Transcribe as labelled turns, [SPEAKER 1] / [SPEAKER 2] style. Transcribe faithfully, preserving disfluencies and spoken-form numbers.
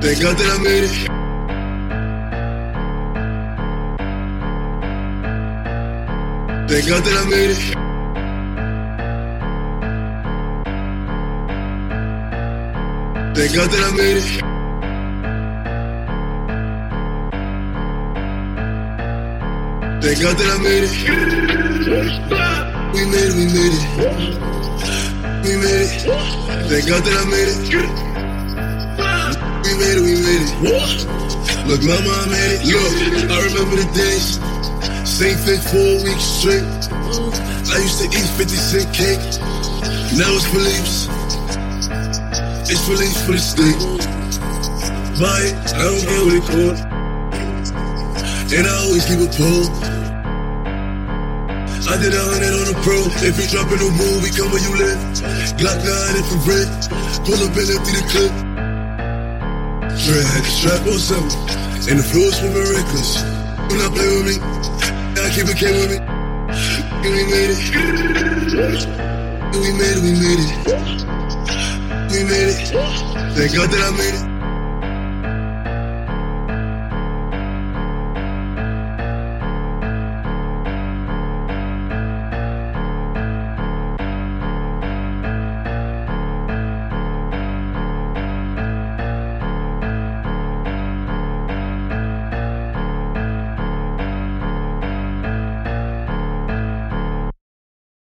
[SPEAKER 1] Thank God that I made it. Thank God that I made it. Thank God that I made it. Thank God that I made it. We made it, we made it. We made it. Thank God that I made it. We made it, we made it. Look, mama, I made it. Look, I remember the days. Same fit four weeks straight. I used to eat fifty cent cake. Now it's Philippe's. It's Philippe's for the state. Buy it, I don't care what it costs. And I always keep a pole. I did a hundred on the pro. If you drop in the moon, we come where you live. Glock nine infrared. Pull up and empty the clip. Dre had the strap on something. And the floor swimming reckless. Do not play with me. I keep it came with me. And we made it. And we made it, we made it. We made it. Thank God that I made it.